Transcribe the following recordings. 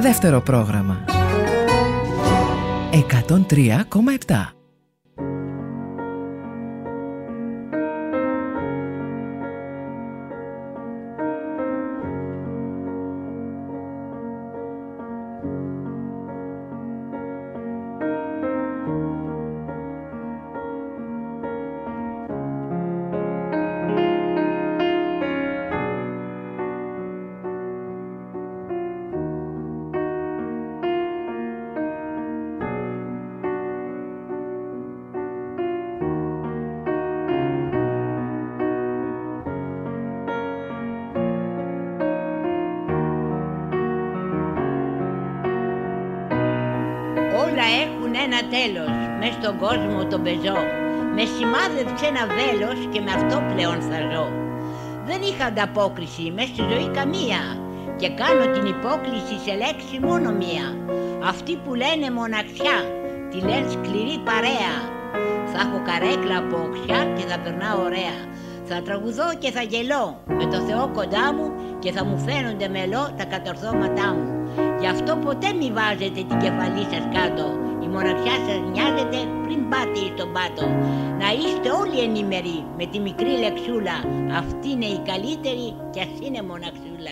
δεύτερο πρόγραμμα. 103,7. Ένα τέλος, μες στον κόσμο τον πεζό. Με σημάδεψε ένα βέλος και με αυτό πλέον θα ζω. Δεν είχα ανταπόκριση μες στη ζωή καμία και κάνω την υπόκληση σε λέξη μόνο μία. Αυτοί που λένε μοναξιά, τη λένε σκληρή παρέα. Θα έχω καρέκλα από οξιά και θα περνάω ωραία. Θα τραγουδώ και θα γελώ με το Θεό κοντά μου και θα μου φαίνονται μελό τα κατορθώματά μου. Γι' αυτό ποτέ μη βάζετε την κεφαλή σας κάτω. Η μοναξιά σας νοιάζεται πριν πάτε στον πάτο. Να είστε όλοι ενήμεροι με τη μικρή λεξούλα. Αυτή είναι η καλύτερη κι ας είναι μοναξούλα.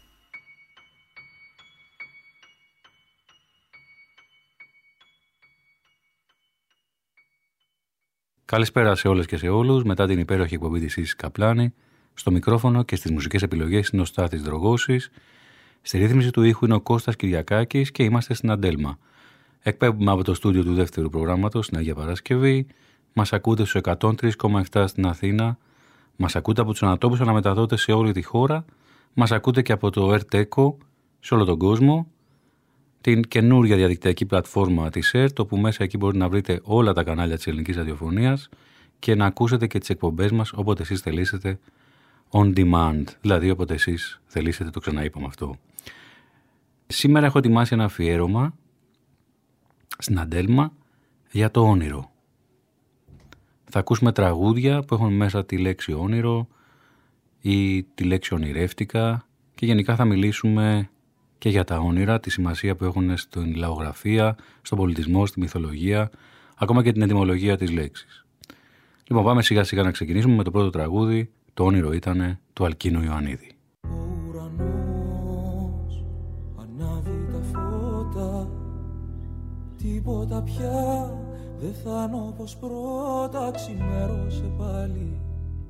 Καλησπέρα σε όλες και σε όλους. Μετά την υπέροχη εκπομπή της Ίσης Καπλάνη, στο μικρόφωνο και στις μουσικές επιλογές είναι ο Στάθης Δρογώσης. Στη ρύθμιση του ήχου είναι ο Κώστας Κυριακάκης και είμαστε στην Αντέλμα. Εκπέμπουμε από το στούντιο του δεύτερου προγράμματος στην Αγία Παρασκευή. Μας ακούτε στους 103,7 στην Αθήνα. Μας ακούτε από τους ανατόπους αναμεταδότες σε όλη τη χώρα. Μας ακούτε και από το ΕΡΤ-ΕΚΟ σε όλο τον κόσμο. Την καινούργια διαδικτυακή πλατφόρμα της ΕΡΤ, όπου μέσα εκεί μπορείτε να βρείτε όλα τα κανάλια της ελληνικής ραδιοφωνίας και να ακούσετε και τις εκπομπές μας όποτε εσείς θελήσετε on demand, δηλαδή όποτε εσείς θελήσετε, το ξαναείπαμε αυτό. Σήμερα έχω ετοιμάσει ένα αφιέρωμα στην Αντέλμα για το όνειρο. Θα ακούσουμε τραγούδια που έχουν μέσα τη λέξη όνειρο ή τη λέξη ονειρεύτηκα και γενικά θα μιλήσουμε και για τα όνειρα, τη σημασία που έχουν στην λαογραφία, στον πολιτισμό, στη μυθολογία, ακόμα και την ετυμολογία της λέξης. Λοιπόν, πάμε σιγά σιγά να ξεκινήσουμε με το πρώτο τραγούδι. Το όνειρο ήτανε του Αλκίνου Ιωαννίδη. Ο ουρανός ανάβει τα φώτα, τίποτα πια δεν θα είναι όπως πρώτα, ξημέρωσε πάλι.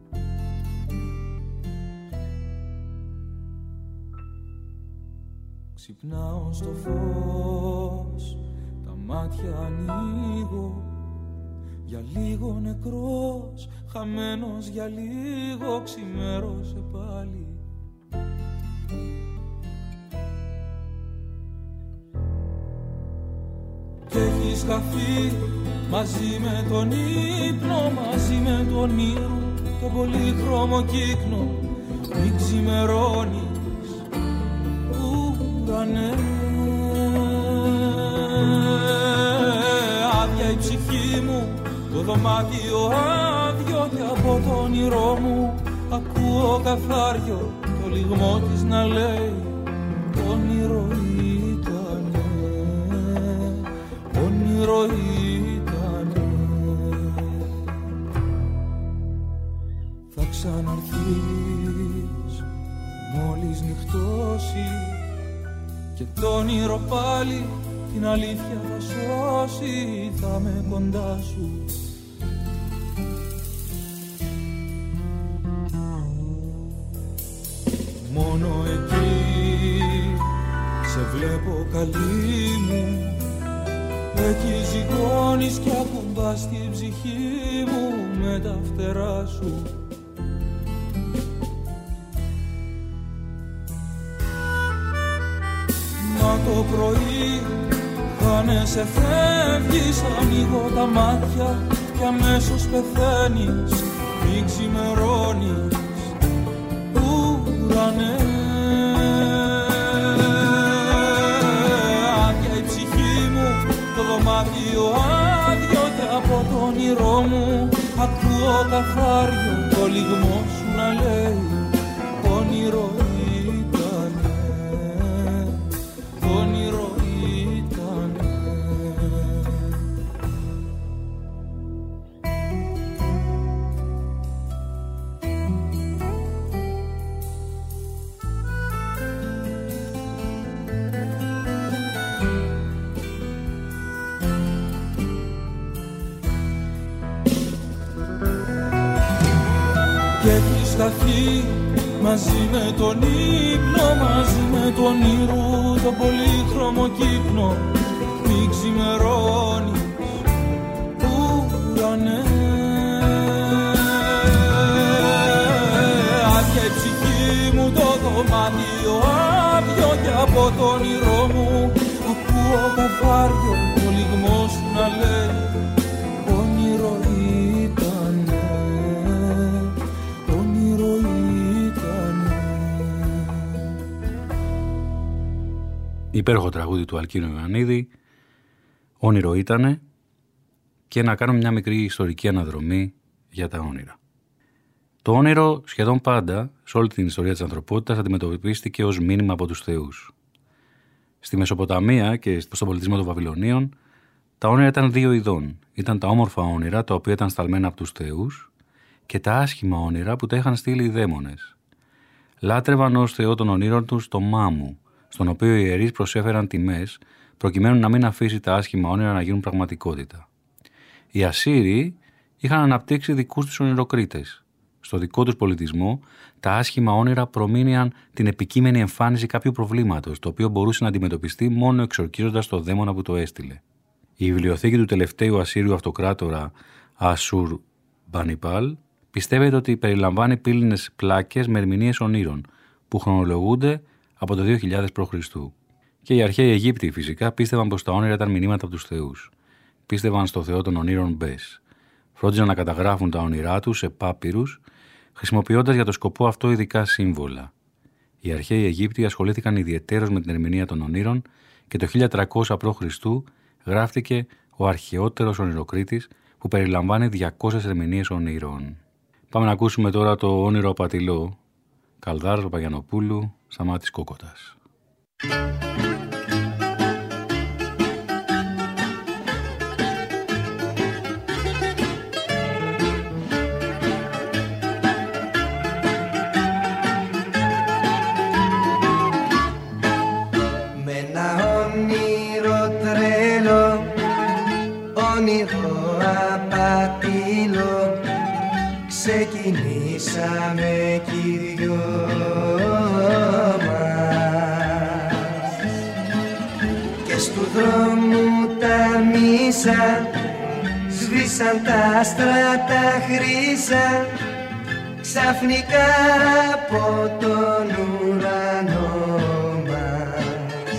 Ξυπνάω στο φως, τα μάτια ανοίγω, για λίγο νεκρός, χαμένος για λίγο, ξημέρωσε πάλι. Κι έχεις χαθεί μαζί με τον ύπνο, μαζί με τον ήρω, το πολύχρωμο κύκνο, μην ξημερώνεις, ουρανέ. Άδεια η ψυχή μου, το δωμάτιο άδειο και από το όνειρό μου ακούω καθάριο το λυγμό της να λέει όνειρο ήτανε, όνειρο ήτανε. Θα ξαναρθείς μόλις νυχτώσει και το όνειρο πάλι την αλήθεια θα σώσει, θα με κοντά σου. Μόνο εκεί σε βλέπω καλή μου, εκεί ζυγώνεις κι ακουμπάς την ψυχή μου με τα φτερά σου. Μα το πρωί χάνεσαι, φεύγεις, ανοίγω τα μάτια κι αμέσως πεθαίνεις, μην ξημερώνεις, ουρανέ. Άδεια η ψυχή μου, το δωμάτιο άδειο και από το όνειρό μου ακούω καθάριο το λυγμό σου να λέει όνειρο ήτανε, όνειρο. σταθεί μαζί με τον ύπνο, μαζί με τον ήρου, τον πολύχρωμο κύκνο, μη ξημερώνεις ουρανέ. Άδεια η ψυχή μου, το δωμάτιο άδειο, και από το όνειρό μου ακούω καθάριο το λυγμό σου να λέει όνειρο ήτανε, όνειρο ήτανε. Υπέροχο τραγούδι του Αλκίνου Ιωαννίδη, όνειρο ήτανε, και να κάνω μια μικρή ιστορική αναδρομή για τα όνειρα. Το όνειρο σχεδόν πάντα σε όλη την ιστορία της ανθρωπότητας αντιμετωπίστηκε ως μήνυμα από τους θεούς. Στη Μεσοποταμία και στον πολιτισμό των Βαβυλωνίων τα όνειρα ήταν δύο ειδών. Ήταν τα όμορφα όνειρα, τα οποία ήταν σταλμένα από τους θεούς, και τα άσχημα όνειρα που τα είχαν στείλει οι δαίμονες. Λάτρευαν ως θεό των ονείρων τους το Μάμου, στον οποίο οι ιερείς προσέφεραν τιμές προκειμένου να μην αφήσει τα άσχημα όνειρα να γίνουν πραγματικότητα. Οι Ασσύριοι είχαν αναπτύξει δικούς τους ονειροκρίτες. Στο δικό τους πολιτισμό, τα άσχημα όνειρα προμήνυαν την επικείμενη εμφάνιση κάποιου προβλήματος, το οποίο μπορούσε να αντιμετωπιστεί μόνο εξορκίζοντας το δαίμονα που το έστειλε. Η βιβλιοθήκη του τελευταίου Ασσύριου αυτοκράτορα Ασσουρ Μπανιπάλ πιστεύεται ότι περιλαμβάνει πύληνες πλάκες με ερμηνείες ονείρων που χρονολογούνται από το 2000 π.Χ. Και οι αρχαίοι Αιγύπτιοι φυσικά πίστευαν πως τα όνειρα ήταν μηνύματα από τους θεούς. Πίστευαν στο θεό των ονείρων Μπες. Φρόντιζαν να καταγράφουν τα όνειρά τους σε πάπυρους, χρησιμοποιώντας για το σκοπό αυτό ειδικά σύμβολα. Οι αρχαίοι Αιγύπτιοι ασχολήθηκαν ιδιαιτέρως με την ερμηνεία των ονείρων και το 1300 π.Χ. γράφτηκε ο αρχαιότερος ονειροκρίτης που περιλαμβάνει 200 ερμηνείες ονείρων. Πάμε να ακούσουμε τώρα το όνειρο απατηλό, Καλδάρας Παπαγιαννοπούλου, Σταμάτης Κόκοτας. Ξεκινήσαμε κι οι δυο μας και στου δρόμου τα μίσα σβήσαν τα άστρα τα χρύσα ξαφνικά από τον ουρανό μας.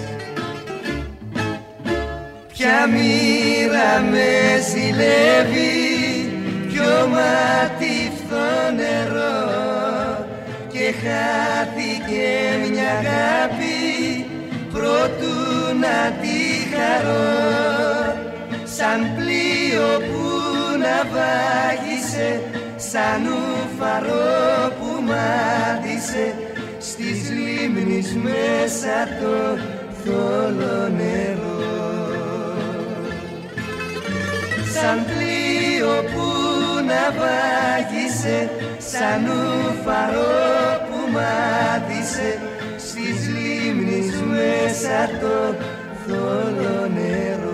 Ποια μοίρα με ζηλεύει, ποιο μάτι νερό και χάθηκε μια αγάπη προτού να τη χαρώ, σαν πλοίο που ναυάγησε, σαν ουφαρό που μάτισε στις λίμνης μέσα το θόλο νερό, σαν πλοίο που ναυάγησε, σαν ουφαρό που μάτισε στις λίμνης μέσα το θόλο νερό.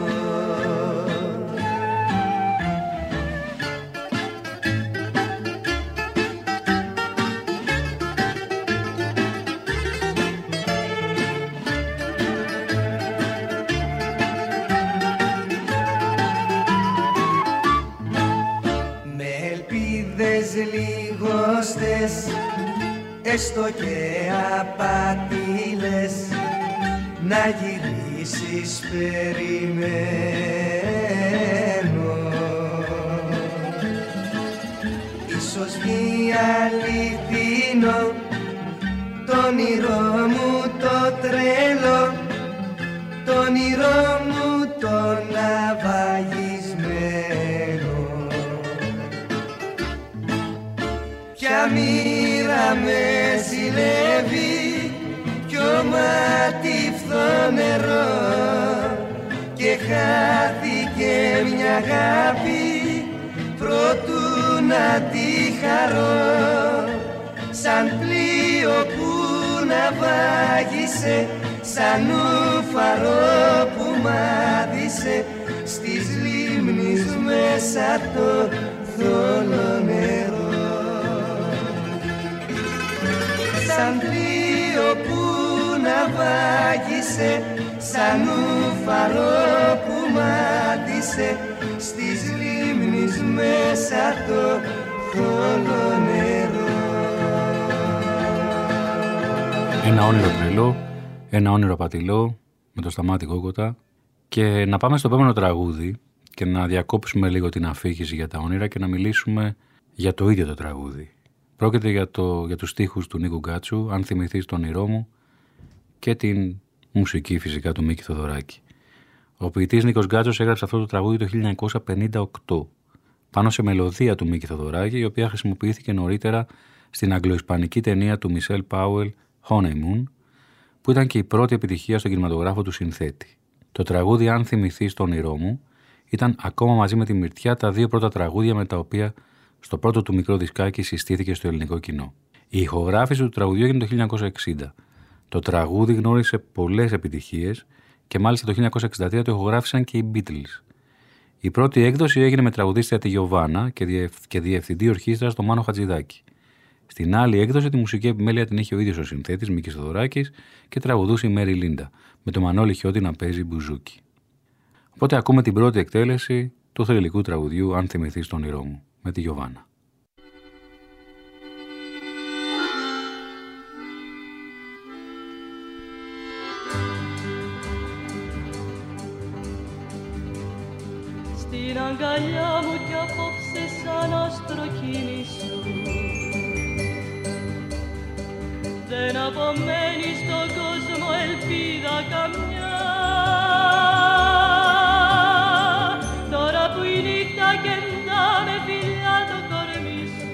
Λιγόστες, έστω και απατήλες, να γυρίσεις περιμένω. Ίσως βγει αληθινό το όνειρό μου το τρέλο, το όνειρό μου το ναυαγισμένο. Ποια μοίρα με ζηλεύει, ποιο μάτι φθό νερό και χάθηκε μια αγάπη προτού να τη χαρώ, σαν πλοίο που ναυάγησε, σαν ουφαρό που μάτισε στις λίμνης μέσα το θόλο νερό. σαν πλοίο που ναυάγησε, σαν ουφαρό που μάτισε στις λίμνης μέσα το θολό νερό. Ένα όνειρο τρελό, ένα όνειρο απατηλό με το Σταμάτη Κόκοτα. Και να πάμε στο επόμενο τραγούδι και να διακόψουμε λίγο την αφήγηση για τα όνειρα και να μιλήσουμε για το ίδιο το τραγούδι. Πρόκειται για τους στίχους του Νίκου Γκάτσου, «Αν θυμηθείς το όνειρό μου», και την μουσική φυσικά του Μίκη Θοδωράκη. Ο ποιητής Νίκος Γκάτσος έγραψε αυτό το τραγούδι το 1958 πάνω σε μελωδία του Μίκη Θοδωράκη, η οποία χρησιμοποιήθηκε νωρίτερα στην αγγλοϊσπανική ταινία του Μισελ Πάουελ «Honeymoon», που ήταν και η πρώτη επιτυχία στον κινηματογράφο του συνθέτη. Το τραγούδι «Αν θυμηθείς το όνειρό μου» ήταν ακόμα μαζί με τη Μυρτιά τα δύο πρώτα τραγούδια με τα οποία στο πρώτο του μικρό δισκάκι συστήθηκε στο ελληνικό κοινό. Η ηχογράφηση του τραγουδιού έγινε το 1960. Το τραγούδι γνώρισε πολλές επιτυχίες και μάλιστα το 1963 το ηχογράφησαν και οι Beatles. Η πρώτη έκδοση έγινε με τραγουδίστρια τη Γιοβάνα και διευθυντή ορχήστρας τον Μάνο Χατζηδάκη. Στην άλλη έκδοση τη μουσική επιμέλεια την είχε ο ίδιος ο συνθέτης Μίκης Θοδωράκης και τραγουδούσε η Μέρι Λίντα, με τον Μανώλη Χιώτη να παίζει μπουζούκι. Οπότε ακούμε την πρώτη εκτέλεση του θρυλικού τραγουδιού «Αν θυμηθείς το όνειρό μου» με τη Γιοβάνα. Στην αγκαλιά μου κι απόψε σαν άστρο κίνησου, δεν απομένει στον κόσμο ελπίδα καμιά. Τώρα που η νύχτα κεντά με φιλιά το κορμί σου,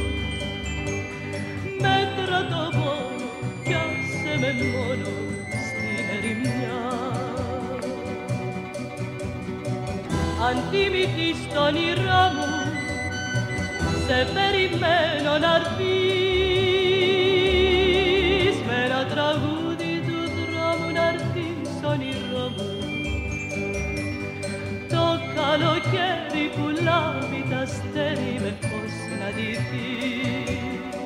μέτρα το πόνο κι άσε με μόνο στην ερημιά. Αν θυμηθείς το όνειρό μου, σε περιμένω να'ρθείς, με ένα τραγούδι του δρόμου να'ρθείς όνειρό μου. Το καλοκαίρι που λάβει τ' αστέρι με φως να ντυθείς.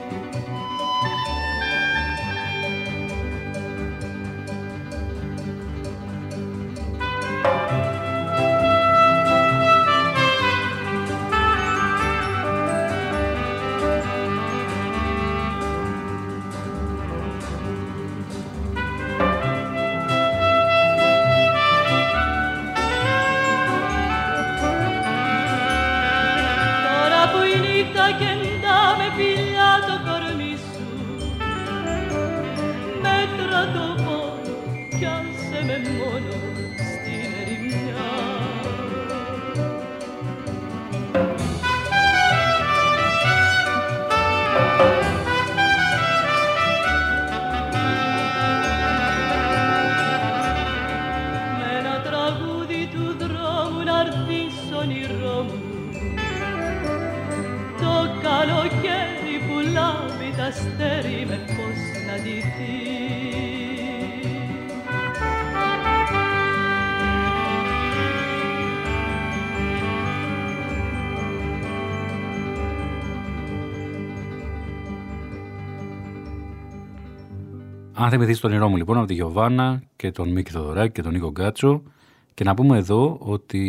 Αν θυμηθείς το όνειρό μου λοιπόν από τη Γιοβάνα και τον Μίκη Θοδωράκη και τον Νίκο Γκάτσο, και να πούμε εδώ ότι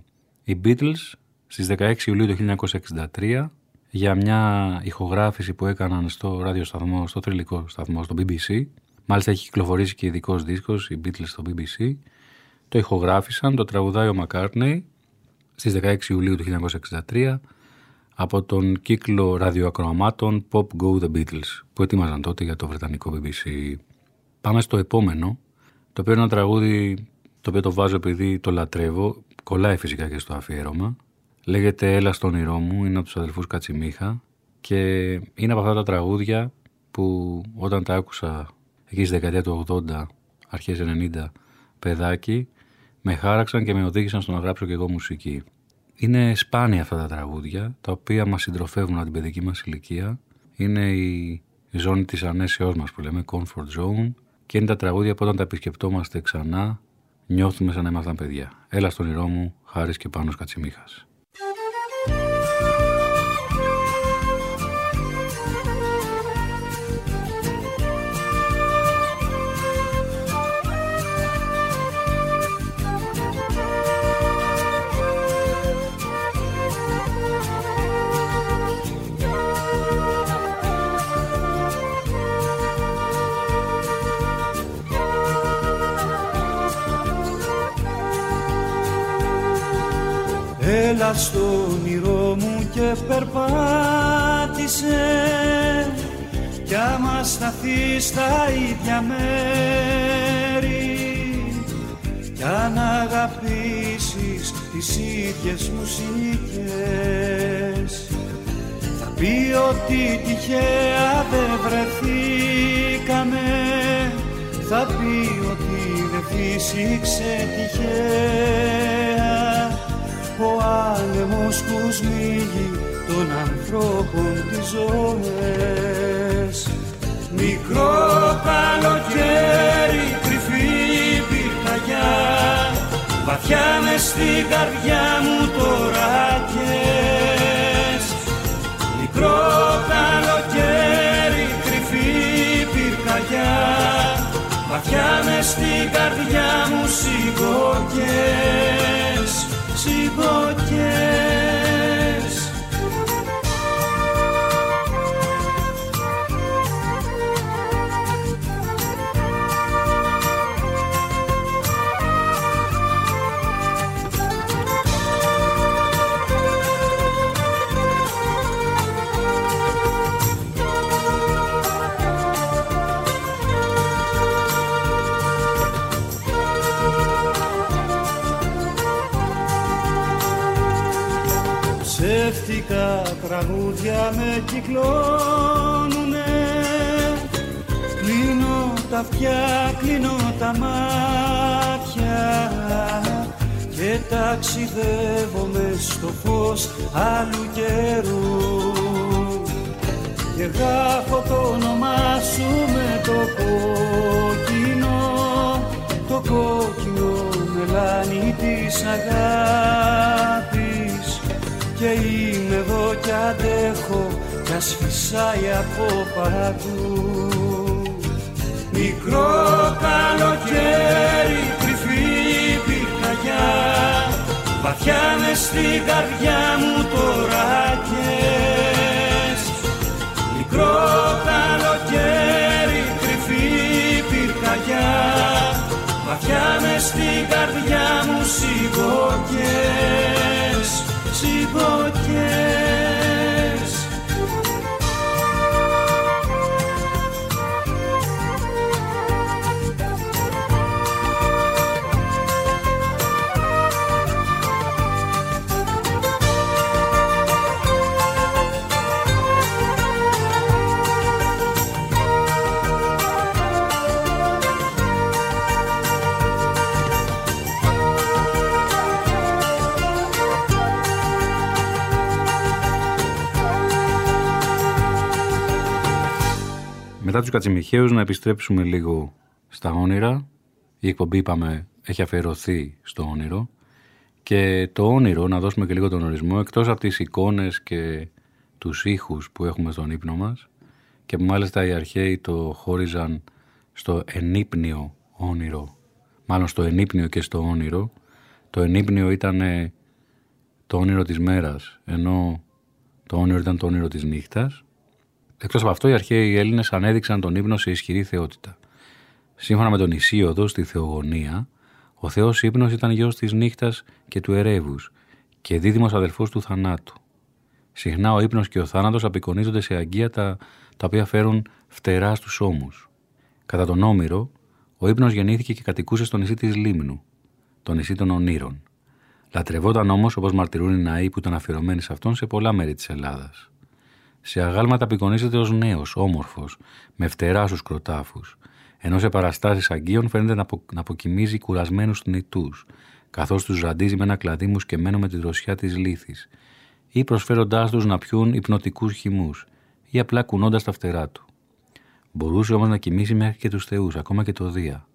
οι Beatles στις 16 Ιουλίου του 1963 για μια ηχογράφηση που έκαναν στο ραδιοσταθμό, στο θρυλικό σταθμό, στο BBC, μάλιστα έχει κυκλοφορήσει και ειδικός δίσκος, οι Beatles στο BBC, το ηχογράφησαν, το τραγουδάει ο McCartney στις 16 Ιουλίου του 1963 από τον κύκλο ραδιοακροαμάτων Pop Go The Beatles που ετοίμαζαν τότε για το βρετανικό BBC. Πάμε στο επόμενο, το οποίο είναι ένα τραγούδι το οποίο το βάζω επειδή το λατρεύω, κολλάει φυσικά και στο αφιέρωμα. Λέγεται «Έλα στο όνειρό μου», είναι από τους αδελφούς Κατσιμίχα και είναι από αυτά τα τραγούδια που όταν τα άκουσα εκεί στη δεκαετία του 80, αρχές 90, παιδάκι, με χάραξαν και με οδήγησαν στο να γράψω και εγώ μουσική. Είναι σπάνια αυτά τα τραγούδια, τα οποία μας συντροφεύουν από την παιδική μας ηλικία. Είναι η ζώνη της ανέσεώς μας που λέμε, comfort zone, και είναι τα τραγούδια που όταν τα επισκεπτόμαστε ξανά νιώθουμε σαν να ήμασταν παιδιά. «Έλα στον όνειρό μου», Χάρης και Πάνος Κατσιμίχας. Έλα στο όνειρό μου και περπάτησε, κι άμα σταθείς στα ίδια μέρη, κι αν αγαπήσεις τις ίδιες μουσικές, θα πει ότι τυχαία δεν βρεθήκαμε, θα πει ότι δεν φύσηξε τυχαία ο άνεμος που σμίγει των ανθρώπων τις ζωές. Μικρό καλοκαίρι, κρυφή πυρκαγιά, βαθιά μες στην καρδιά μου τώρα καις. Μικρό καλοκαίρι, κρυφή πυρκαγιά, βαθιά μες στην καρδιά μου σιγοκές, σιγοκές. Ψεύτικα τραγούδια με κυκλώνουνε, κλείνω τα αυτιά, κλείνω τα μάτια και ταξιδεύω μες στο φως άλλου καιρού και γράφω το όνομά σου με το κόκκινο μελάνι της αγάπης. Και είμαι εδώ κι αντέχω κι ας φυσάει από παντού. Μικρό καλοκαίρι, κρυφή πυρκαγιά, βαθιά μες στην καρδιά μου τώρα καις. Μικρό καλοκαίρι, κρυφή πυρκαγιά, βαθιά μες στην καρδιά μου σιγοκές, σιγοκές. Μετά τους Κατσιμιχαίους να επιστρέψουμε λίγο στα όνειρα. Η εκπομπή, είπαμε, έχει αφιερωθεί στο όνειρο. Και το όνειρο, να δώσουμε και λίγο τον ορισμό, εκτός από τις εικόνες και τους ήχους που έχουμε στον ύπνο μας, και που μάλιστα οι αρχαίοι το χώριζαν στο ενύπνιο όνειρο, μάλλον στο ενύπνιο και στο όνειρο. Το ενύπνιο ήταν το όνειρο της μέρας, ενώ το όνειρο ήταν το όνειρο της νύχτας. Εκτός από αυτό, οι αρχαίοι Έλληνες ανέδειξαν τον ύπνο σε ισχυρή θεότητα. Σύμφωνα με τον Ησίοδο στη Θεογονία, ο θεός ύπνος ήταν γιος της νύχτας και του ερεύους και δίδυμος αδελφός του θανάτου. Συχνά ο ύπνος και ο θάνατος απεικονίζονται σε αγκία τα οποία φέρουν φτερά στους ώμους. Κατά τον Όμηρο, ο ύπνος γεννήθηκε και κατοικούσε στο νησί της Λίμνου, το νησί των Ονείρων. Λατρευόταν όμως, όπως μαρτυρούν οι ναοί που ήταν αφιερωμένοι σε αυτόν, σε πολλά μέρη της Ελλάδας. Σε αγάλματα απεικονίζεται ως νέος, όμορφος, με φτερά στους κροτάφους, ενώ σε παραστάσεις αγκίων φαίνεται να αποκοιμίζει κουρασμένους θνητούς, καθώς τους ζαντίζει με ένα κλαδί μουσκεμένο με τη δροσιά της λύθης, ή προσφέροντάς τους να πιούν υπνοτικούς χυμούς, ή απλά κουνώντας τα φτερά του. Μπορούσε όμως να κοιμήσει μέχρι και τους θεούς, ακόμα και το Δία.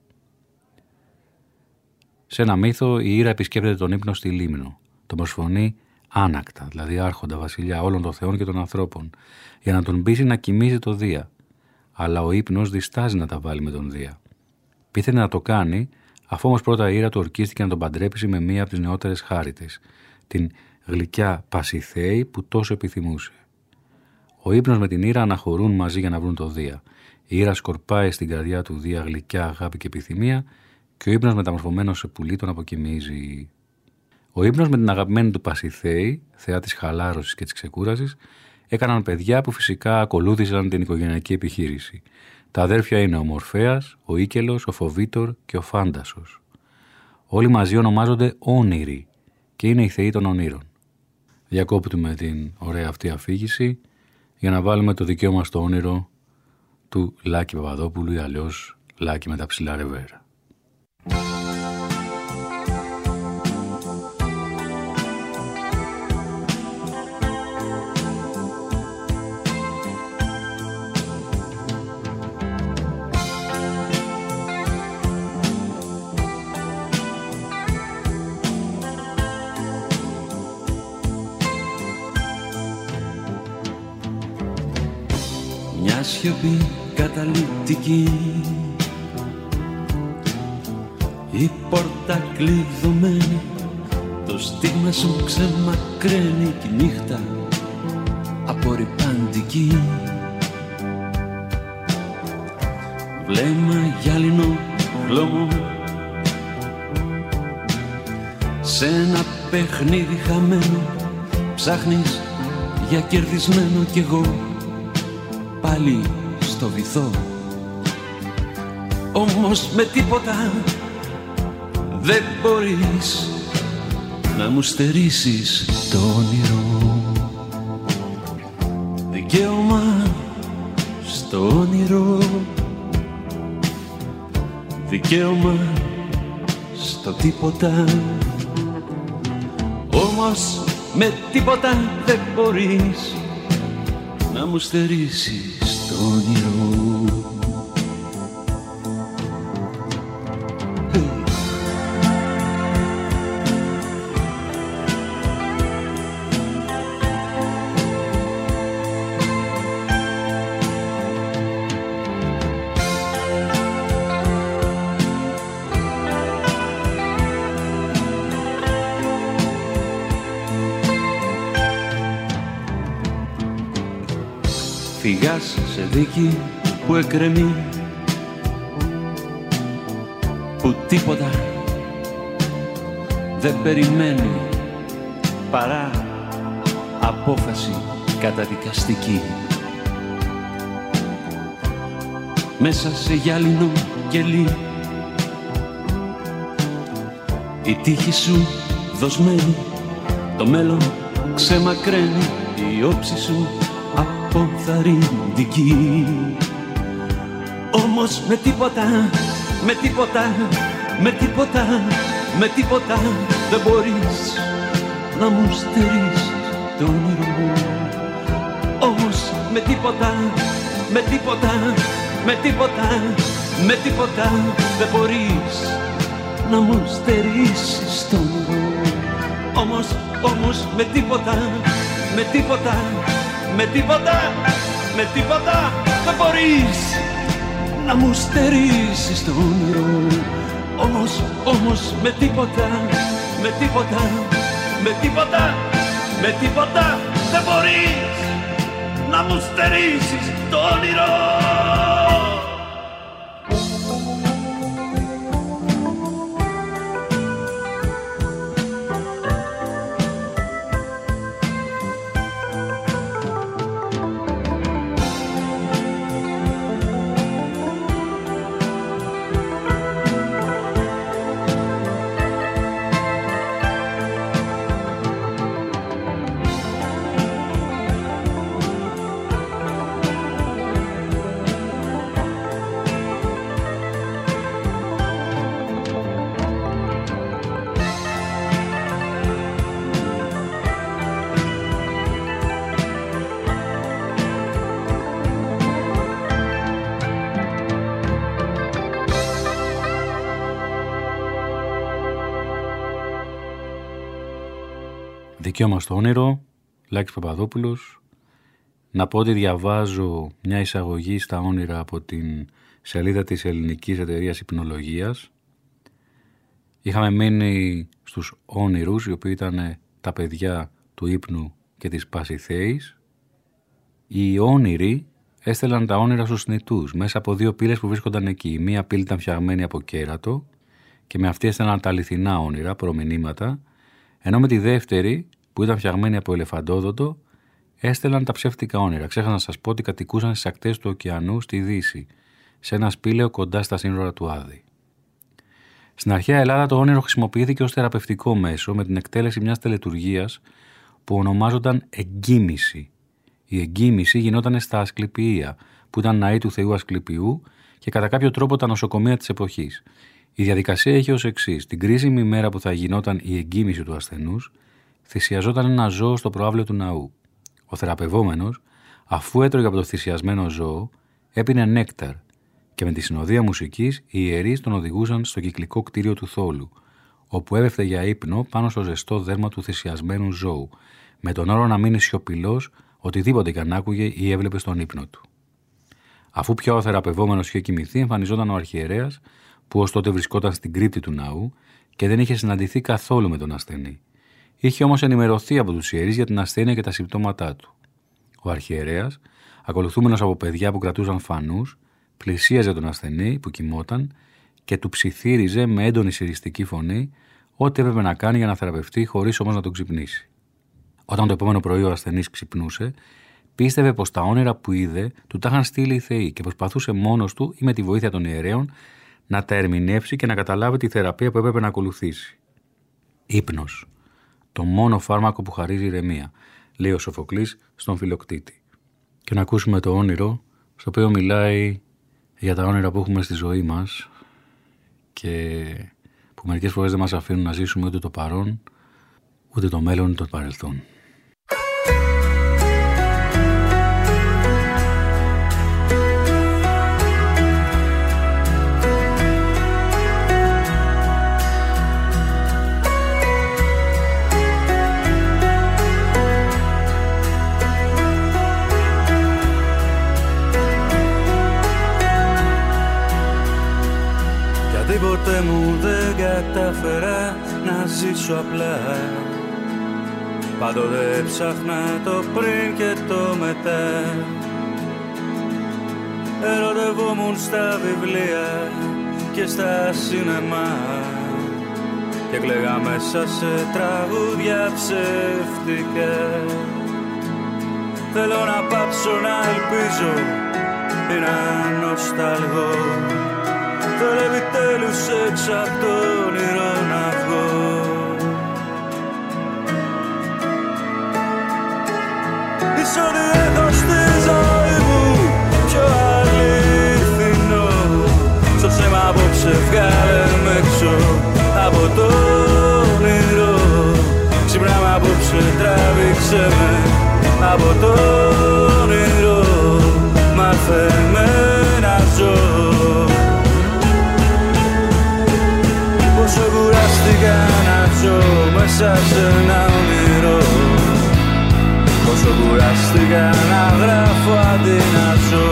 Σε ένα μύθο, η Ήρα επισκέπτεται τον ύπνο στη Λίμνο. Το προσφωνεί άνακτα, δηλαδή άρχοντα βασιλιά όλων των θεών και των ανθρώπων, για να τον πείσει να κοιμήσει το Δία. Αλλά ο ύπνος διστάζει να τα βάλει με τον Δία. Πείθεται να το κάνει, αφού όμως πρώτα η Ήρα του ορκίστηκε να τον παντρέψει με μία από τις νεότερες χάριτες, την γλυκιά Πασιθέη που τόσο επιθυμούσε. Ο ύπνος με την Ήρα αναχωρούν μαζί για να βρουν το Δία. Η Ήρα σκορπάει στην καρδιά του Δία γλυκιά αγάπη και επιθυμία, και ο ύπνος μεταμορφωμένος σε πουλί τον αποκοιμίζει. Ο ύπνος με την αγαπημένη του Πασιθέη, θεά της χαλάρωσης και της ξεκούρασης, έκαναν παιδιά που φυσικά ακολούθησαν την οικογενειακή επιχείρηση. Τα αδέρφια είναι ο Μορφέας, ο Ίκελος, ο Φοβήτορ και ο Φάντασος. Όλοι μαζί ονομάζονται όνειροι και είναι οι θεοί των ονείρων. Διακόπτουμε την ωραία αυτή αφήγηση για να βάλουμε το δικαίωμα στο όνειρο του Λάκη Παπαδόπουλου ή αλλιώς Λάκη με τα ψηλά ρεβέρα. Μια σιωπή καταληπτική, η πόρτα κλειδωμένη, το στίγμα σου ξεμακραίνει κι η νύχτα απορριπαντική. Βλέμμα γυάλινο χλωμό, σε ένα παιχνίδι χαμένο, ψάχνεις για κερδισμένο κι εγώ πάλι στο βυθό. Όμως με τίποτα δεν μπορείς να μου στερήσεις το όνειρο. Δικαίωμα στο όνειρο, δικαίωμα στο τίποτα. Όμως με τίποτα δεν μπορείς να μου στερήσεις το όνειρο. Φυγάς σε δίκη που εκκρεμεί, που τίποτα δεν περιμένει παρά απόφαση καταδικαστική. Μέσα σε γυάλινο κελί, η τύχη σου δοσμένη, το μέλλον ξεμακραίνει, η όψη σου αποθαρρυντική. Όμως με τίποτα, με τίποτα, με τίποτα, με τίποτα δεν μπορείς να μου στερείς το όνειρο μου. Όμως με τίποτα, με τίποτα, με τίποτα, με τίποτα δεν μπορείς να μου στερήσεις το όνειρο. Όμως με τίποτα, με τίποτα, με τίποτα, με τίποτα δεν μπορείς να μου στερήσεις το όνειρο. Όμως με τίποτα, με τίποτα, με τίποτα, με τίποτα δεν μπορείς να μου στερήσεις το όνειρο. Δικαίωμα στο όνειρο, Λάκης Παπαδόπουλος. Να πω ότι διαβάζω μια εισαγωγή στα όνειρα από την σελίδα της Ελληνικής Εταιρείας Υπνολογίας. Είχαμε μείνει στους όνειρους, οι οποίοι ήταν τα παιδιά του ύπνου και της Πασιθέης. Οι όνειροι έστελαν τα όνειρα στους θνητούς μέσα από δύο πύλες που βρίσκονταν εκεί. Μία πύλη ήταν φτιαγμένη από κέρατο και με αυτή έστελαν τα αληθινά όνειρα, προμηνύματα, Ενώ με τη δεύτερη, που ήταν φτιαγμένη από ελεφαντόδοντο, έστελναν τα ψεύτικα όνειρα. Ξέχασα να σας πω ότι κατοικούσαν στις ακτές του ωκεανού στη Δύση, σε ένα σπήλαιο κοντά στα σύνορα του Άδη. Στην αρχαία Ελλάδα το όνειρο χρησιμοποιήθηκε ως θεραπευτικό μέσο με την εκτέλεση μιας τελετουργίας που ονομάζονταν εγκίμηση. Η εγκίμηση γινόταν στα Ασκληπιεία, που ήταν ναοί του Θεού Ασκληπιού και κατά κάποιο τρόπο τα νοσοκομεία της εποχής. Η διαδικασία είχε ως εξής: την κρίσιμη μέρα που θα γινόταν η εγκίμηση του ασθενούς, θυσιαζόταν ένα ζώο στο προαύλιο του ναού. Ο θεραπευόμενος, αφού έτρωγε από το θυσιασμένο ζώο, έπινε νέκταρ και με τη συνοδεία μουσικής οι ιερείς τον οδηγούσαν στο κυκλικό κτίριο του Θόλου, όπου έπεφτε για ύπνο πάνω στο ζεστό δέρμα του θυσιασμένου ζώου, με τον όρο να μείνει σιωπηλός οτιδήποτε και αν άκουγε ή έβλεπε στον ύπνο του. Αφού πια ο θεραπευόμενος είχε κοιμηθεί, εμφανιζόταν ο αρχιερέας, που ως τότε βρισκόταν στην κρύπτη του ναού και δεν είχε συναντηθεί καθόλου με τον ασθενή. Είχε όμως ενημερωθεί από τους ιερείς για την ασθένεια και τα συμπτώματά του. Ο αρχιερέας, ακολουθούμενος από παιδιά που κρατούσαν φανούς, πλησίαζε τον ασθενή που κοιμόταν και του ψιθύριζε με έντονη συριστική φωνή ό,τι έπρεπε να κάνει για να θεραπευτεί, χωρίς όμως να τον ξυπνήσει. Όταν το επόμενο πρωί ο ασθενής ξυπνούσε, πίστευε πως τα όνειρα που είδε του τα είχαν στείλει οι θεοί και προσπαθούσε μόνος του ή με τη βοήθεια των ιερέων να τα ερμηνεύσει και να καταλάβει τη θεραπεία που έπρεπε να ακολουθήσει. Ύπνος. Το μόνο φάρμακο που χαρίζει ηρεμία, λέει ο Σοφοκλής στον Φιλοκτήτη. Και να ακούσουμε το όνειρο, στο οποίο μιλάει για τα όνειρα που έχουμε στη ζωή μας και που μερικές φορές δεν μας αφήνουν να ζήσουμε ούτε το παρόν, ούτε το μέλλον, ούτε το παρελθόν. Ποτέ μου δεν κατάφερα να ζήσω απλά. Πάντοτε ψάχνα το πριν και το μετά. Ερωτευόμουν στα βιβλία και στα σινεμά και κλαίγα μέσα σε τραγούδια ψεύτικα. Θέλω να πάψω να ελπίζω ή να νοσταλγώ. Θέλω επιτέλους έξω απ' το όνειρο να βγω. Είσαι ό,τι έχω στη ζωή μου πιο αληθινό. Στο ψέμα απόψε βγάλε με έξω από το όνειρο. Ξυπνάμε απόψε, τράβηξε με από το όνειρο. Μάθε με να ζω. Πόσο κουράστηκα να ζω μέσα σε ένα όνειρο. Πόσο κουράστηκα να γράφω αντί να ζω.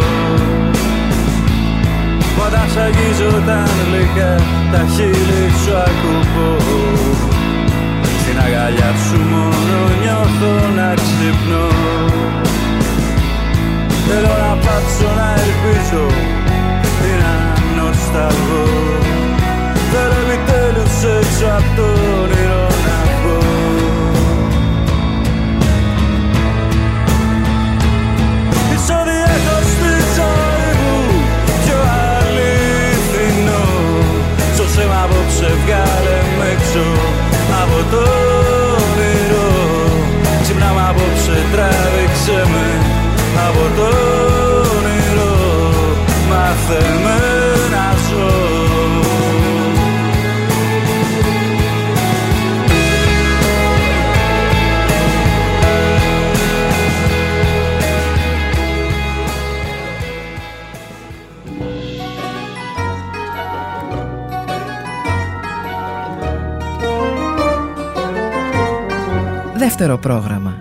Όταν σ' αγγίζω τα γλυκά, τα χείλη σου ακουπώ. Στην αγκαλιά σου μόνο νιώθω να ξυπνώ. Θέλω να πάψω να ελπίζω ή να νοσταλγώ. Θέλω επιτέλους έξω απ' το όνειρο να βγω. Είσαι ό,τι έχω στη ζωή μου πιο αληθινό. Στο ψέμα απόψε βγάλε με έξω από το όνειρο. Ξυπνάμε απόψε, τράβηξε με από το όνειρο. Μάθε με να ζω. Δεύτερο πρόγραμμα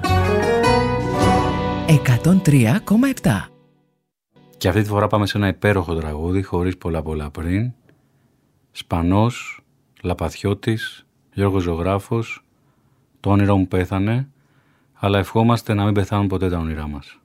103,7. Και αυτή τη φορά πάμε σε ένα υπέροχο τραγούδι, χωρίς πολλά πριν. Σπανός, Λαπαθιώτης, Γιώργος Ζωγράφος. Το όνειρο μου πέθανε, αλλά ευχόμαστε να μην πεθάνουν ποτέ τα όνειρά μας.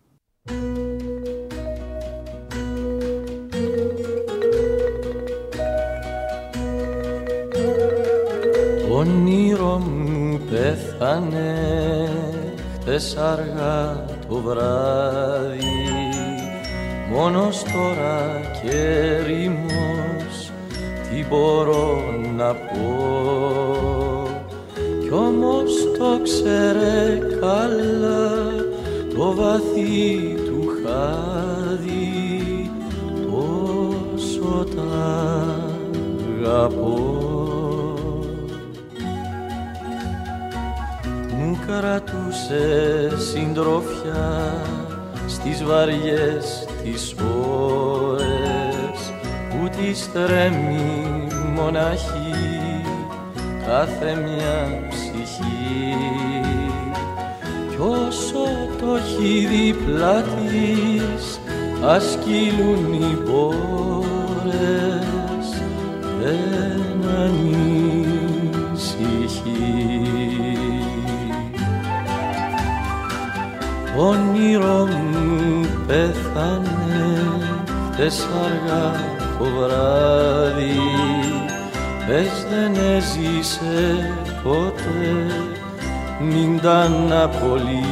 Όνειρο μου πέθανε χτες αργά το βράδυ, μόνος τώρα και ερήμος τι μπορώ να πω, κι όμως το ξέρε καλά το βαθύ του χάδι πόσο τα αγαπώ. Μου κρατούσε συντροφιά στις βαριές τις ώρες που της τρέμει μοναχή κάθε μια ψυχή, κι όσο το έχει δίπλα της ασκύλουν οι πόρες δεν ανησυχεί. Το όνειρο μου πέθανε χτες αργά το βράδυ, πες δεν έζησε ποτέ, μην τα αναπολύεις.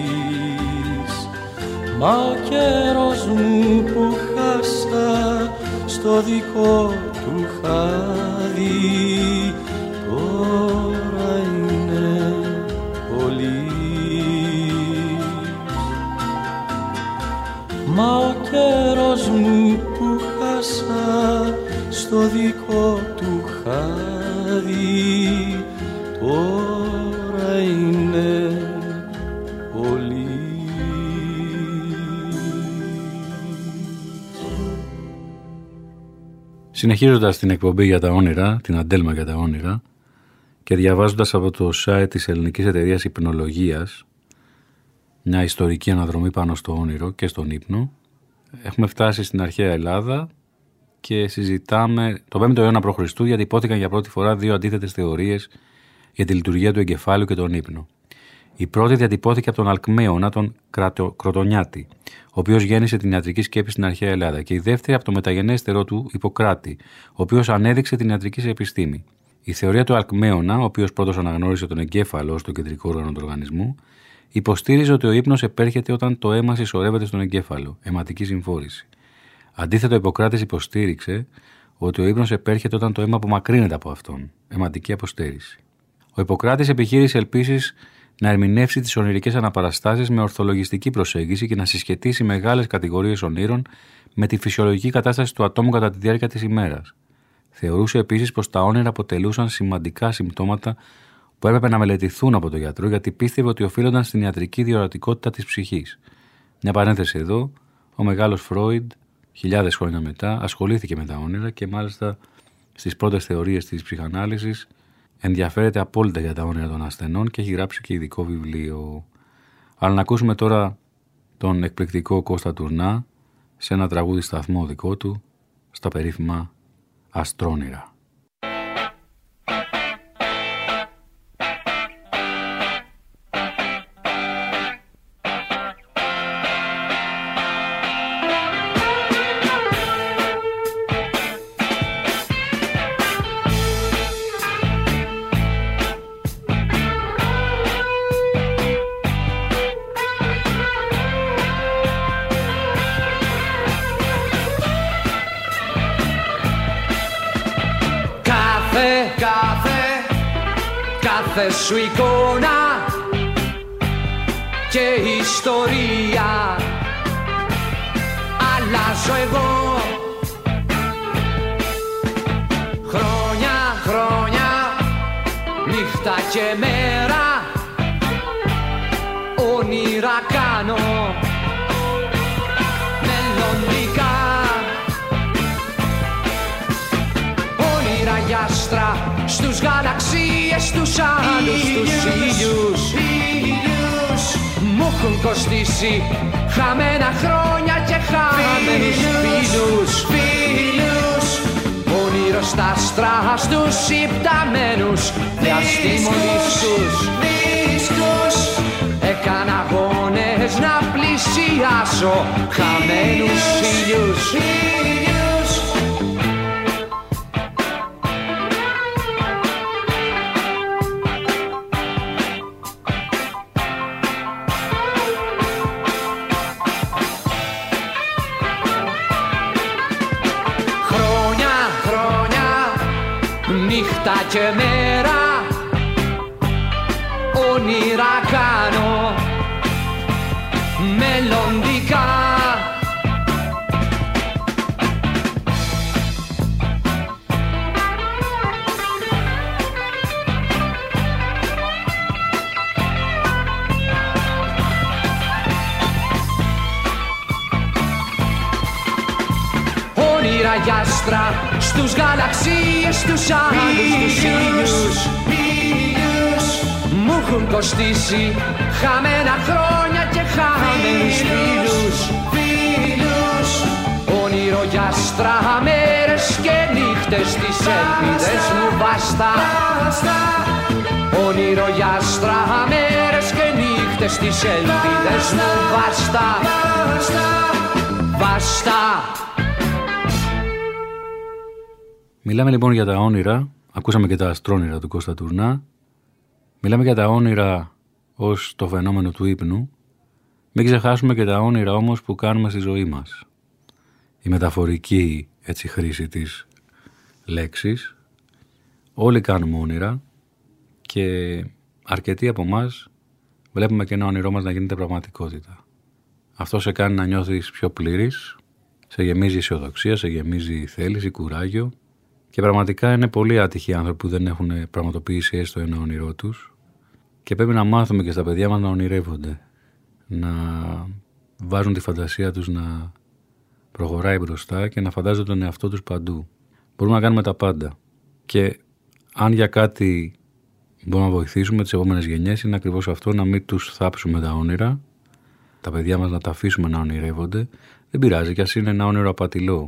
Μα ο καιρός μου που χάσα στο δικό του χάδι τώρα είναι πολύ. Μα ο καιρός μου που χάσα στο δικό του χάδι τώρα είναι πολύ. Συνεχίζοντας την εκπομπή για τα όνειρα, την Αντέλμα για τα όνειρα, και διαβάζοντας από το site της Ελληνικής Εταιρείας Υπνολογίας μια ιστορική αναδρομή πάνω στο όνειρο και στον ύπνο, έχουμε φτάσει στην αρχαία Ελλάδα και συζητάμε το 5ο αιώνα π.Χ. γιατί υπόθηκαν για πρώτη φορά δύο αντίθετες θεωρίες για τη λειτουργία του εγκεφάλου και τον ύπνο. Η πρώτη διατυπώθηκε από τον Αλκμαίωνα, τον Κροτονιάτη, ο οποίος γέννησε την ιατρική σκέψη στην αρχαία Ελλάδα, και η δεύτερη από το μεταγενέστερο του Ιπποκράτη, ο οποίος ανέδειξε την ιατρική σε επιστήμη. Η θεωρία του Αλκμαίωνα, ο οποίος πρώτος αναγνώρισε τον εγκέφαλο ως το κεντρικό όργανο του οργανισμού, υποστήριζε ότι ο ύπνος επέρχεται όταν το αίμα συσσωρεύεται στον εγκέφαλο, αιματική συμφόρηση. Αντίθετα, ο Ιπποκράτης υποστήριξε ότι ο ύπνος επέρχεται όταν το αίμα απομακρύνεται από αυτόν, αιματική αποστέρηση. Ο Ιπποκράτης επιχείρησε επίσης να ερμηνεύσει τις ονειρικές αναπαραστάσεις με ορθολογιστική προσέγγιση και να συσχετίσει μεγάλες κατηγορίες ονείρων με τη φυσιολογική κατάσταση του ατόμου κατά τη διάρκεια της ημέρας. Θεωρούσε επίσης πως τα όνειρα αποτελούσαν σημαντικά συμπτώματα που έπρεπε να μελετηθούν από τον γιατρό, γιατί πίστευε ότι οφείλονταν στην ιατρική διορατικότητα της ψυχής. Μια παρένθεση εδώ, ο μεγάλος Φρόιντ, χιλιάδες χρόνια μετά, ασχολήθηκε με τα όνειρα και μάλιστα στις πρώτες θεωρίες της ψυχανάλυσης ενδιαφέρεται απόλυτα για τα όνειρα των ασθενών και έχει γράψει και ειδικό βιβλίο. Αλλά να ακούσουμε τώρα τον εκπληκτικό Κώστα Τουρνά σε ένα τραγούδι σταθμό δικό του, στα περίφημα Αστρόνυρα. Κάθε σου εικόνα και ιστορία αλλάζω εγώ. Χρόνια, χρόνια, νύχτα και μέρα όνειρα κάνω μελλοντικά. Όνειρα για άστρα στους γαλαξίες, τους άλλους τους ήλιους. Μου έχουν κοστίσει χαμένα χρόνια και χαμένους φίλους. Όνειρο στα άστρα στους υπταμένους διαστημονίσκους. Έκανα αγώνες να πλησιάσω χαμένους ήλιους. νύχτα και μέρα όνειρα κάνω μελλοντικά. Όνειρα για άστρα στους γαλαξίες, στους άλλους τους ήλιους. Μου έχουν κοστίσει χαμένα χρόνια και χαμένους φίλους. Όνειρο για άστρα, μέρες και νύχτες, τις ελπίδες μου βάστα. Όνειρο για άστρα, μέρες και νύχτες, τις ελπίδες μου βάστα. Βάστα. Μιλάμε λοιπόν για τα όνειρα, ακούσαμε και τα αστρόνυρα του Κώστα Τουρνά. Μιλάμε για τα όνειρα ως το φαινόμενο του ύπνου. Μην ξεχάσουμε και τα όνειρα όμως που κάνουμε στη ζωή μας. Η μεταφορική έτσι χρήση της λέξης. Όλοι κάνουμε όνειρα και αρκετοί από εμάς βλέπουμε και ένα όνειρό μας να γίνεται πραγματικότητα. Αυτό σε κάνει να νιώθεις πιο πλήρης, σε γεμίζει αισιοδοξία, σε γεμίζει θέληση, κουράγιο. Και πραγματικά είναι πολύ άτυχοι άνθρωποι που δεν έχουν πραγματοποιήσει έστω ένα όνειρό τους και πρέπει να μάθουμε και στα παιδιά μας να ονειρεύονται, να βάζουν τη φαντασία τους να προχωράει μπροστά και να φαντάζονται τον εαυτό τους παντού. Μπορούμε να κάνουμε τα πάντα και αν για κάτι μπορούμε να βοηθήσουμε τις επόμενες γενιές είναι ακριβώς αυτό, να μην τους θάψουμε τα όνειρα, τα παιδιά μας να τα αφήσουμε να ονειρεύονται. Δεν πειράζει κι ας είναι ένα όνειρο απατηλό.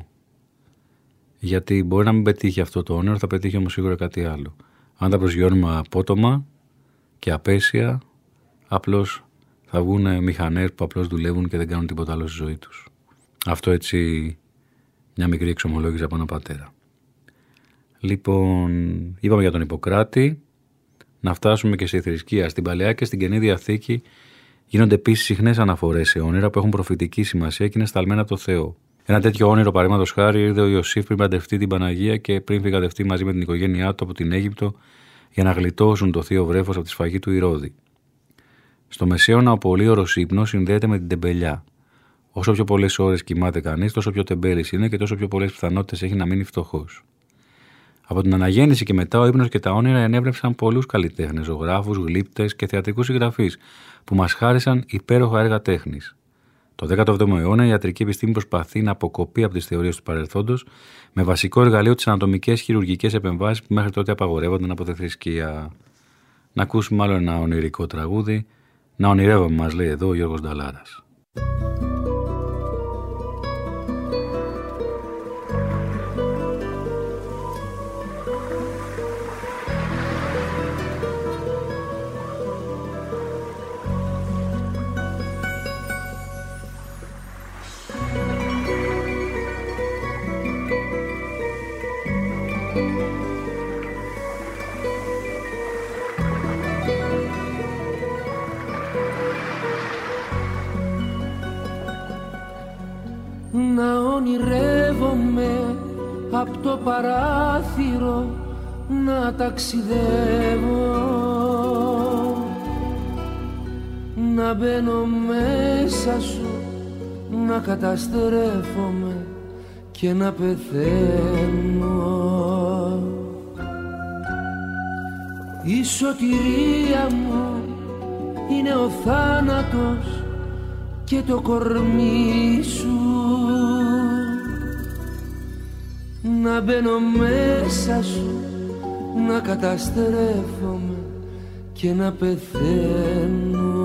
Γιατί μπορεί να μην πετύχει αυτό το όνειρο, θα πετύχει όμως σίγουρα κάτι άλλο. Αν τα προσγειώνουμε απότομα και απέσια, απλώς θα βγουν μηχανές που απλώς δουλεύουν και δεν κάνουν τίποτα άλλο στη ζωή τους. Αυτό έτσι μια μικρή εξομολόγηση από έναν πατέρα. Λοιπόν, είπαμε για τον Ιπποκράτη, να φτάσουμε και στη θρησκεία. Στην Παλαιά και στην Καινή Διαθήκη γίνονται επίσης συχνές αναφορές σε όνειρα που έχουν προφητική σημασία και είναι σταλμένα από το Θεό. Ένα τέτοιο όνειρο, παραδείγματος χάρη, είδε ο Ιωσήφ πριν παντρευτεί την Παναγία και πριν φυγαδευτεί μαζί με την οικογένειά του από την Αίγυπτο για να γλιτώσουν το θείο βρέφος από τη σφαγή του Ηρώδη. Στο Μεσαίωνα, ο πολύωρος ύπνος συνδέεται με την τεμπελιά. Όσο πιο πολλές ώρες κοιμάται κανείς, τόσο πιο τεμπέλης είναι και τόσο πιο πολλές πιθανότητες έχει να μείνει φτωχός. Από την αναγέννηση και μετά, ο ύπνος και τα όνειρα ενέπνευσαν πολλούς καλλιτέχνες, ζωγράφους, γλύπτες και θεατρικούς συγγραφείς που μας χάρισαν υπέροχα έργα τέχνης. Το 17ο αιώνα η ιατρική επιστήμη προσπαθεί να αποκοπεί από τις θεωρίες του παρελθόντος με βασικό εργαλείο τις ανατομικές χειρουργικές επεμβάσεις που μέχρι τότε απαγορεύονταν από τη θρησκεία. Να ακούσουμε άλλο ένα ονειρικό τραγούδι. Να ονειρεύομαι, μας λέει εδώ ο Γιώργος Νταλάρας. Να ονειρεύομαι απ' το παράθυρο να ταξιδεύω, να μπαίνω μέσα σου, να καταστρέφομαι και να πεθαίνω. Η σωτηρία μου είναι ο θάνατος και το κορμί σου. Να μπαίνω μέσα σου, να καταστρέφομαι και να πεθαίνω.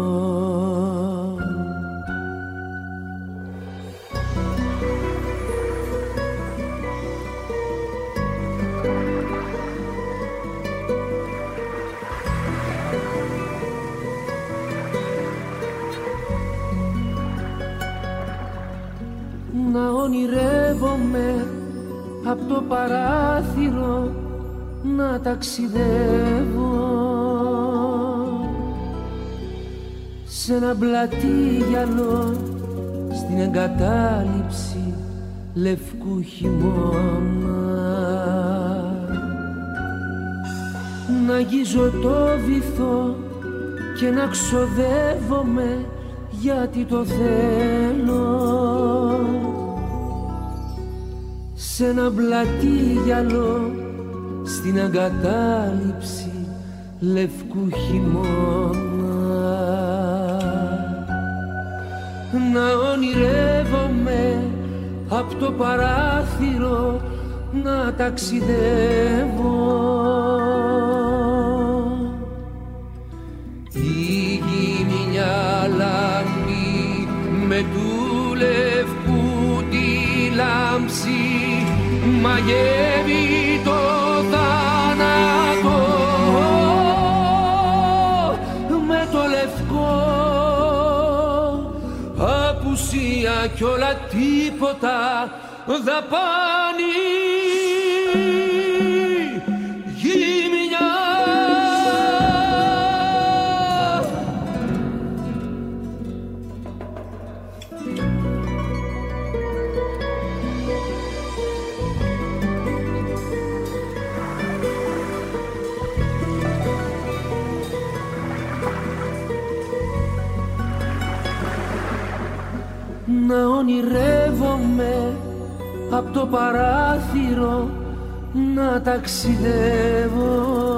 Να ονειρεύομαι απ' το παράθυρο να ταξιδεύω σε ένα πλατή γυαλό στην εγκατάλειψη λευκού χειμώνα. να αγγίζω το βυθό και να ξοδεύομαι γιατί το θέλω. Σ' ένα πλατή γυαλό στην αγκατάλειψη λευκού χειμώνα, να ονειρεύομαι απ' το παράθυρο να ταξιδεύω. Η γυμνιά λάμπη με του λευκού τη λάμψη μαγεύει το θάνατο. Με το λευκό απουσία κι όλα τίποτα δαπάνη. Να ονειρεύομαι απ' το παράθυρο να ταξιδεύω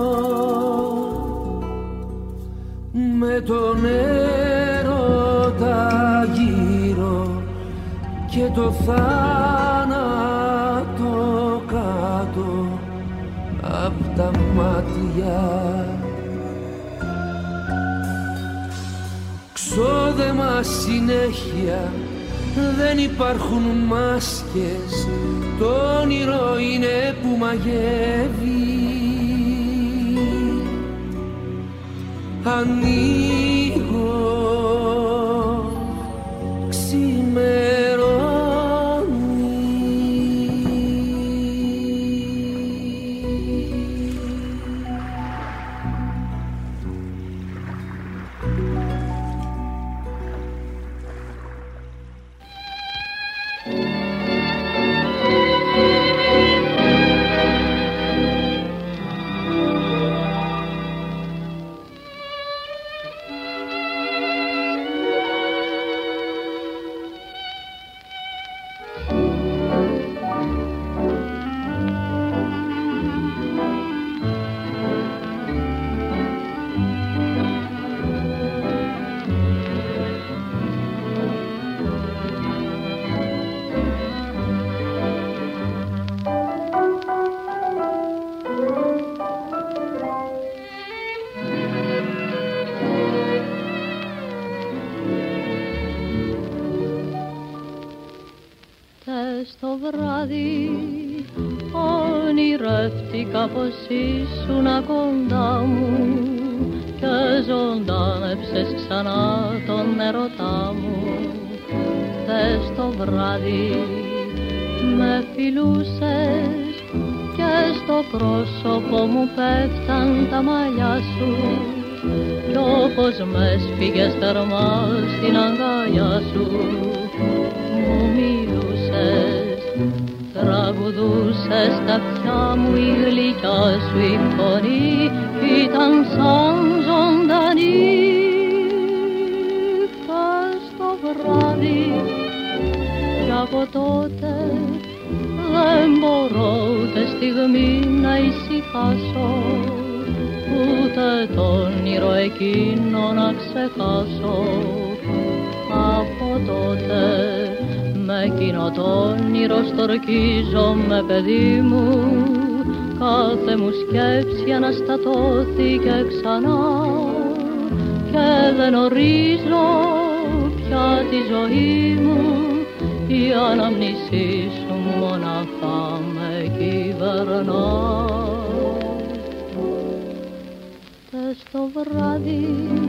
με τον έρωτα γύρω και το θάνατο κάτω απ' τα μάτια. Ξόδεμα συνέχεια, δεν υπάρχουν μάσκες, το όνειρο είναι που μαγεύει. Ανοίγω, ξημερώνει. Στο βράδυ ονειρεύτηκα πως ήσουνα κοντά μου και ζωντάνεψες ξανά τον ερωτά μου. Χθες το βράδυ με φιλούσες και στο πρόσωπο μου πέφταν τα μαλλιά σου κι όπως με σφίγγες θερμά στην αγκαλιά σου μου μιλούσες, τραγουδούσες τα αυτιά μου, η γλυκιά σου η φωνή ήταν σαν ζωντανή. Χθες το βράδυ κι από τότε δεν μπορώ ούτε στιγμή να ησυχάσω, ούτε το όνειρο εκείνο να ξεχάσω. Από τότε με εκείνο το όνειρο στορκίζομαι, παιδί μου, κάθε μου σκέψη αναστατώθηκε ξανά και δεν ορίζω πια τη ζωή μου, η αναμνησή σου μοναχά με κυβερνά. Χθες το βράδυ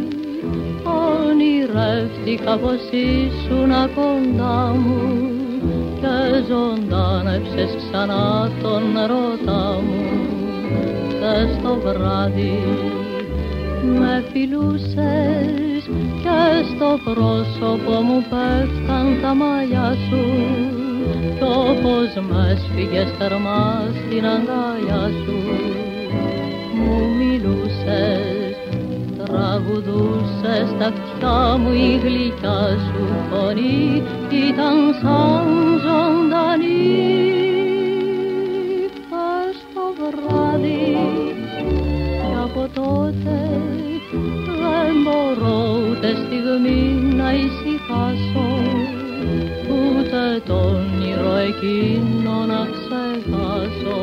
ονειρεύτηκα πως ήσουνα κοντά μου και ζωντάνεψες ξανά τον ερώτα μου. Χθες το βράδυ με φιλούσες και στο πρόσωπο μου πέφταν τα μαλλιά σου κι όπως με σφίγγες θερμά στην αγκαλιά σου μου μιλούσες, τραγουδούσε στα αυτιά μου η γλυκιά σου φωνή ήταν σαν ζωντανή. Πες το βράδυ και από τότε δεν μπορώ ούτε στιγμή να ησυχάσω, ούτε το όνειρο εκείνο να ξεχάσω.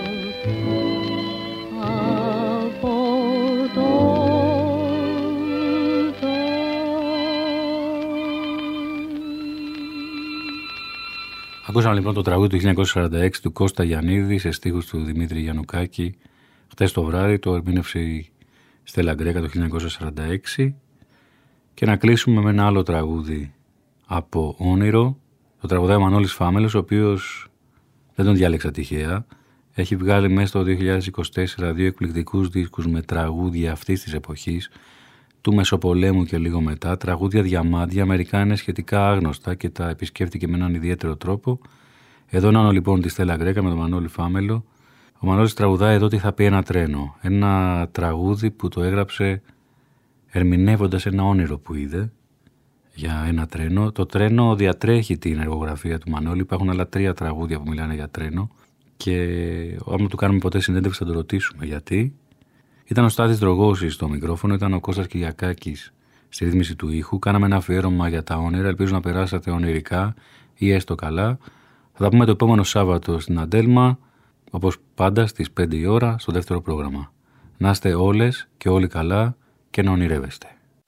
Ακούσαμε λοιπόν το τραγούδι του 1946 του Κώστα Γιαννίδη σε στίχους του Δημήτρη Γιαννουκάκη. Χτες το βράδυ το ερμήνευσε η Στέλλα Γκρέκα το 1946. Και να κλείσουμε με ένα άλλο τραγούδι από όνειρο. Το τραγουδάει ο Μανώλης Φάμελος, ο οποίος δεν τον διάλεξα τυχαία. Έχει βγάλει μέσα στο 2024 δύο εκπληκτικούς δίσκους με τραγούδια αυτής της εποχής, του Μεσοπολέμου και λίγο μετά, τραγούδια διαμάντια, μερικά είναι σχετικά άγνωστα και τα επισκέφτηκε με έναν ιδιαίτερο τρόπο. Εδώ να λοιπόν τη Στέλλα Γκρέκα με τον Μανώλη Φάμελο. Ο Μανώλης τραγουδάει εδώ τι θα πει ένα τρένο. Ένα τραγούδι που το έγραψε ερμηνεύοντας ένα όνειρο που είδε για ένα τρένο. Το τρένο διατρέχει την εργογραφία του Μανώλη. Υπάρχουν άλλα 3 τραγούδια που μιλάνε για τρένο. Και άμα του κάνουμε ποτέ συνέντευξη θα το ρωτήσουμε γιατί. Ήταν ο Στάθης Δρογώσης στο μικρόφωνο, ήταν ο Κώστας Κυριακάκης στη ρύθμιση του ήχου. Κάναμε ένα αφιέρωμα για τα όνειρα. Ελπίζω να περάσατε ονειρικά ή έστω καλά. Θα τα πούμε το επόμενο Σάββατο στην Αντέλμα, όπως πάντα στις 5 η ώρα στο δεύτερο πρόγραμμα. Να είστε όλες και όλοι καλά και να ονειρεύεστε.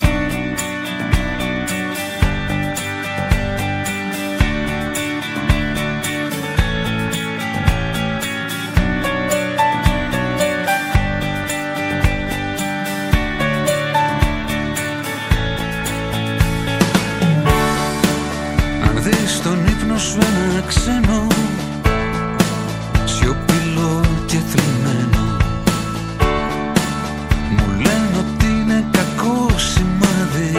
Στον ύπνο σου ένα ξένο, σιωπηλό και θλιμμένο, μου λένε ότι είναι κακό σημάδι.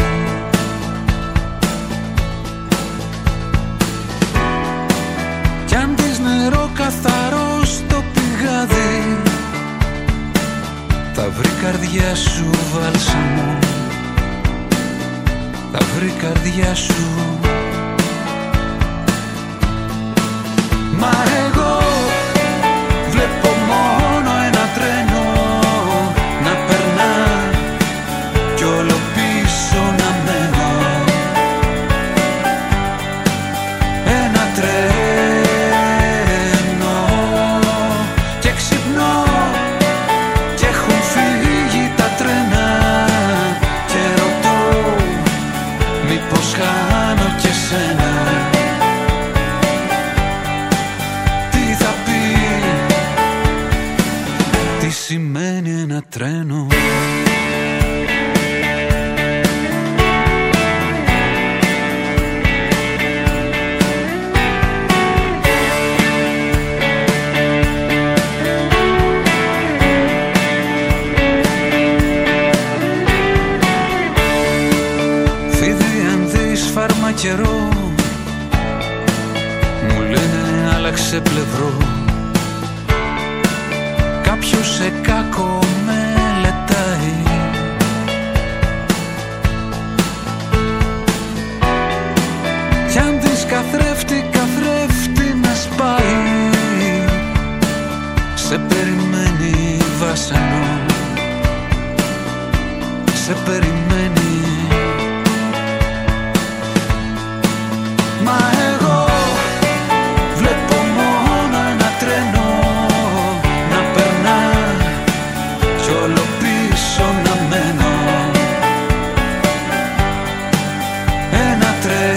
Κι αν δεις νερό καθαρό στο πηγάδι, θα βρει καρδιά σου βάλσαμο, θα βρει καρδιά σου. Μα εγώ βλέπω μόνο ένα τρένο να περνά κι όλο πίσω να μένω. Ένα τρένο και ξυπνώ και έχουν φύγει τα τρένα και ρωτώ μήπως χάνω και σένα. Σημαίνει ένα τρένο. Φίδι αν δεις φαρμακερό, μου λένε άλλαξε πλευρό. Κάποιος σε κάκο μελετάει, κι αν δεις καθρέφτη, καθρέφτη να σπάει, σε περιμένει βάσανο, σε περιμένει. Μα εγώ βλέπω μόνο ένα τρένο κι όλο πίσω να μένω. Ένα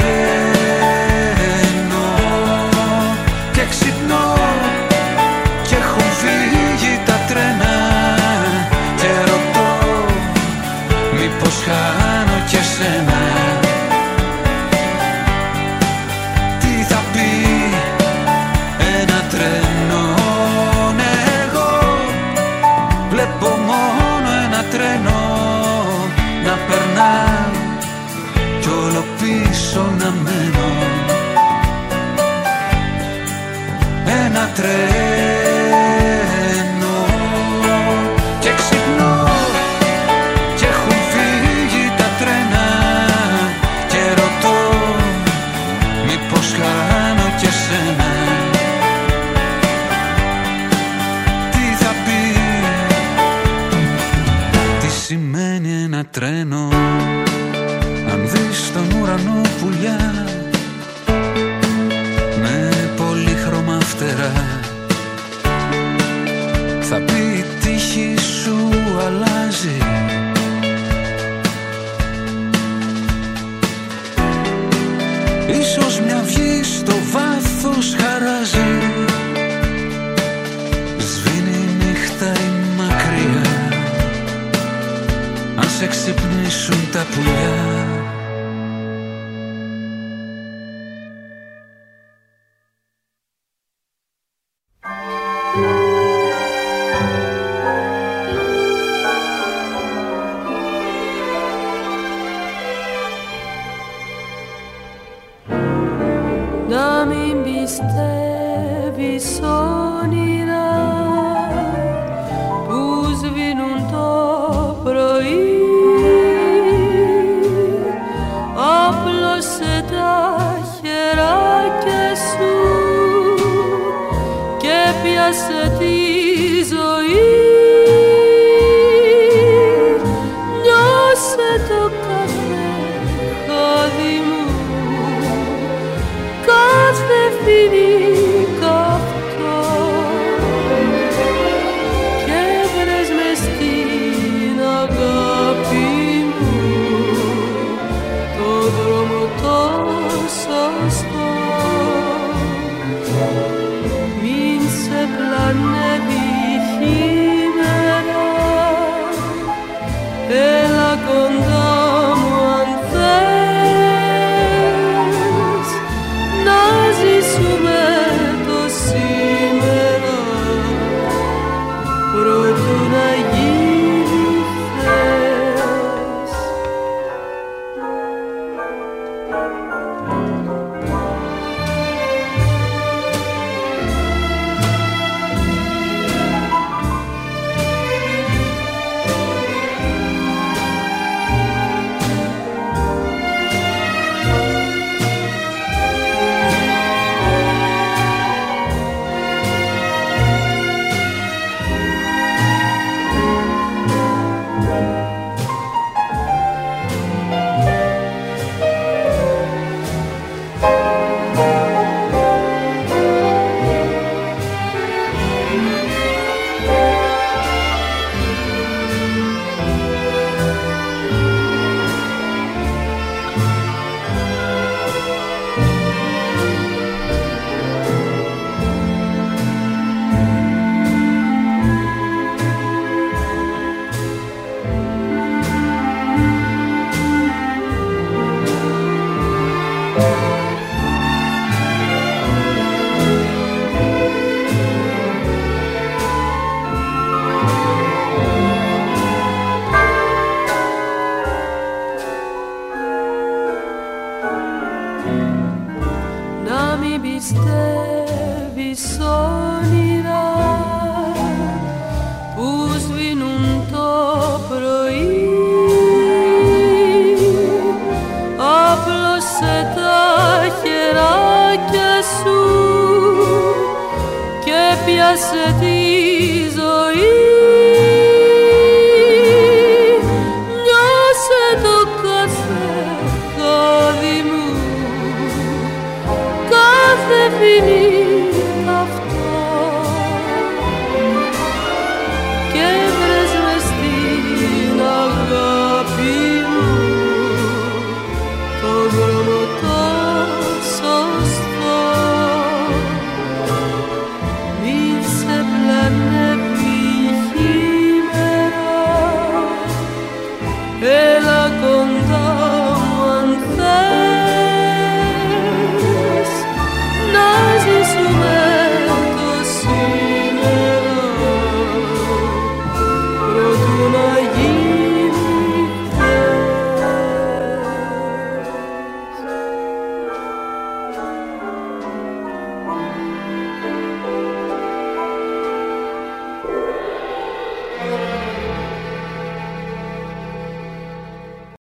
τρένο και ξυπνώ και έχουν φύγει τα τρένα και ρωτώ μήπως χάνω και σένα. Τι θα πει ένα τρένο. Βλέπω μόνο ένα τρένο να περνά κι όλο πίσω να μένω. Ένα τρένο και ξυπνώ και έχουν φύγει τρένο. Αν δεις τον ουρανό πουλιά με πολύχρωμα φτερά, θα πει η τύχη σου αλλάζει. Ίσως μια αυγή στο βάθος χαράζει. Σβήνει η νύχτα η μακριά, αν σε ξυπνήσουν τα πουλιά. Να μην πιστεύεις όνειρα που σβήνουν το πρωί. Άπλωσε τα χεράκια σου και πιάσε τη ζωή. Νιώσε το κάθε χάδι μου, κάθε φοινή καυτό, και βρες μες στην αγάπη μου το δρόμο το σωστό. Μην σε πλανεύει η χειμέρα, έλα κοντά μου αν θες να ζήσουμε το σήμερα προτού να γίνει χθες. Να μην πιστεύεις όνειρα που σβήνουν το πρωί. Άπλωσε τα χεράκια σου και πιάσε τη ζωή. Νιώσε το κάθε χάδι μου, κάθε φοινή αυτό, και